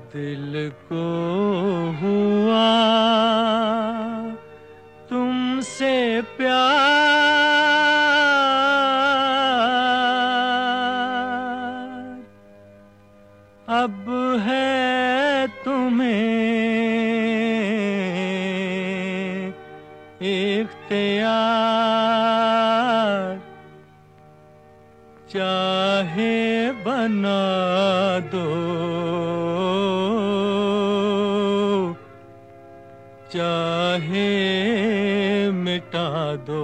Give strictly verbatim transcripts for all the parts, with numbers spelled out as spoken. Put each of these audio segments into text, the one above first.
दिल को हुआ तुमसे प्यार, अब है तुम्हें इख्तियार, चाहे बना दो चाहे मिटा दो।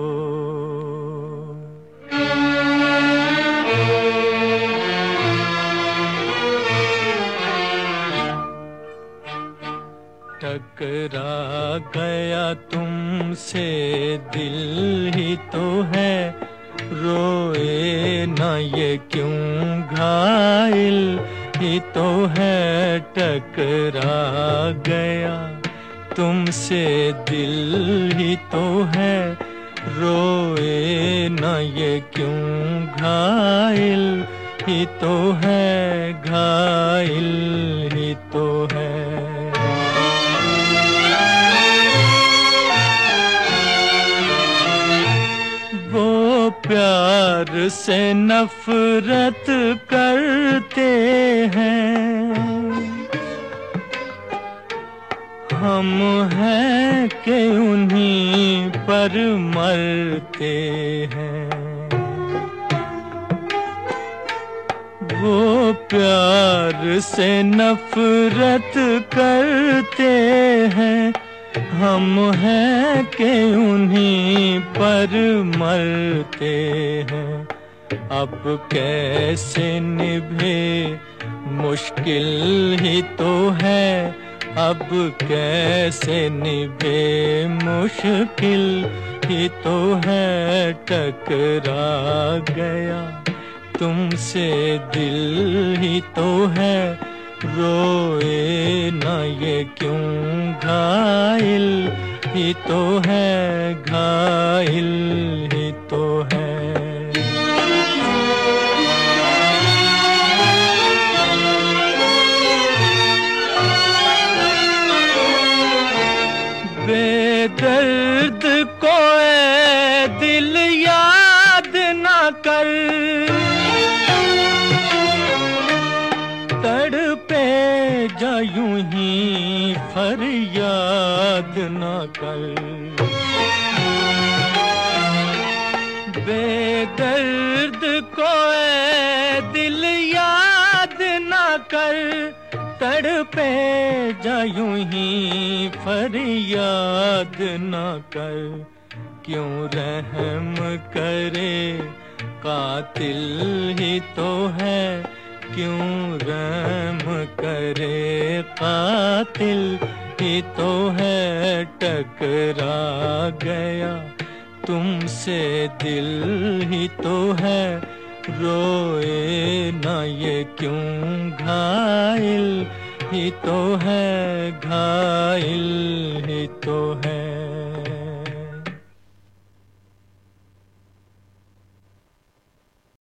टकरा गया तुमसे दिल ही तो है, रोए ना ये क्यों घायल ही तो है। टकरा गया तुमसे दिल ही तो है, रोए ना ये क्यों घायल ही तो है, घायल ही तो है। वो प्यार से नफरत करते हैं, हम हैं कि उन्हीं पर मरते हैं। वो प्यार से नफरत करते हैं, हम हैं कि उन्हीं पर मरते हैं। अब कैसे निभे मुश्किल ही तो है, अब कैसे निभे मुश्किल ही तो है। टकरा गया तुमसे दिल ही तो है, रोए ना ये क्यों घायल ही तो है, घायल ही तो है। बेदर्द को ए दिल याद ना कर, तड़पे जा यूं ही फरियाद ना कर। बेदर्द को ए दिल याद ना कर, तड़पे जा यूं ही फरियाद ना कर। क्यों रहम करे कातिल ही तो है, क्यों रहम करे कातिल ही तो है। टकरा गया तुमसे दिल ही तो है, रोए ना ये क्यों घायल ही तो है, घायल ही तो है।